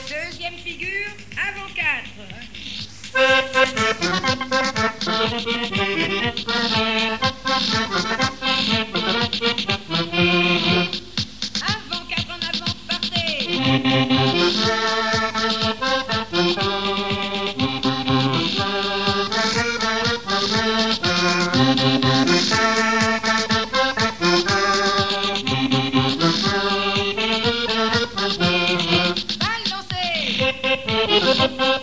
Deuxième figure, avant 4. Avant 4 en avant, partez. Balle lancée.